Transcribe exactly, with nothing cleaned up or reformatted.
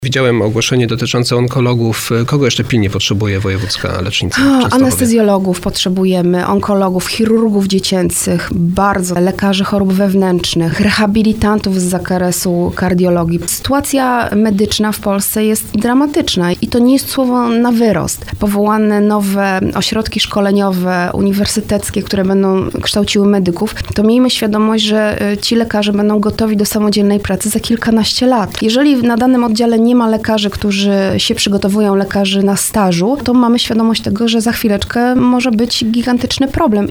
Widziałem ogłoszenie dotyczące onkologów. Kogo jeszcze pilnie potrzebuje wojewódzka lecznica? O, anestezjologów potrzebujemy, onkologów, chirurgów dziecięcych, bardzo lekarzy chorób wewnętrznych, rehabilitantów z zakresu kardiologii. Sytuacja medyczna w Polsce jest dramatyczna i to nie jest słowo na wyrost. Powołane nowe ośrodki szkoleniowe, uniwersyteckie, które będą kształciły medyków, to miejmy świadomość, że ci lekarze będą gotowi do samodzielnej pracy za kilkanaście lat. Jeżeli na danym oddziale nie ma lekarzy, którzy się przygotowują, lekarzy na stażu, to mamy świadomość tego, że za chwileczkę może być gigantyczny problem.